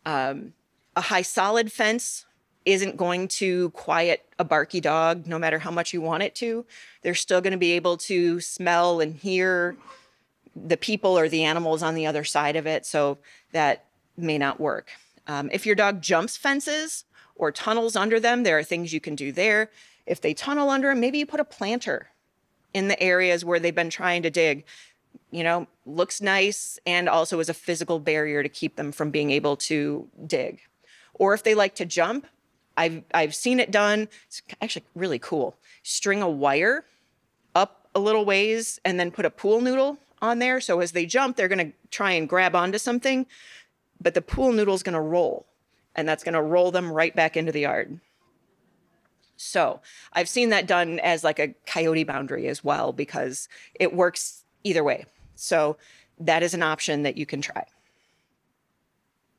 A high solid fence isn't going to quiet a barky dog no matter how much you want it to. They're still going to be able to smell and hear the people or the animals on the other side of it, so that may not work. If your dog jumps fences or tunnels under them, there are things you can do there. If they tunnel under them, maybe you put a planter in the areas where they've been trying to dig. Looks nice and also is a physical barrier to keep them from being able to dig. Or if they like to jump, I've seen it done. It's actually really cool. String a wire up a little ways and then put a pool noodle on there. So as they jump, they're going to try and grab onto something, but the pool noodle is going to roll, and that's going to roll them right back into the yard. So I've seen that done as like a coyote boundary as well, because it works either way. So that is an option that you can try.